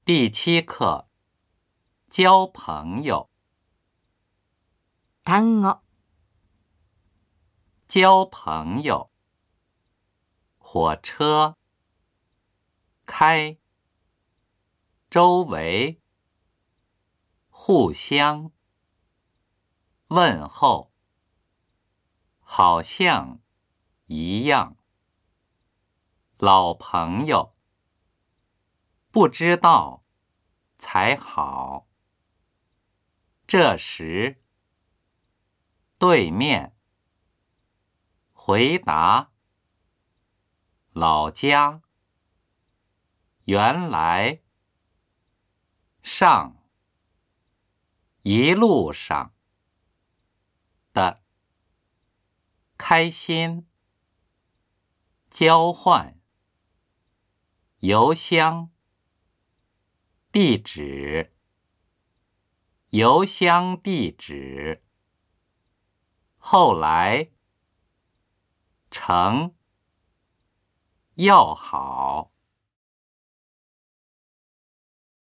第7课，交朋友。 単語、 交朋友。火车，开，周围，互相，问候，好像，一样，老朋友，不知道，才好。这时，对面，回答，老家，原来，上，一路上，的，开心，交换，邮箱，地址，邮箱地址，后来，成，要好。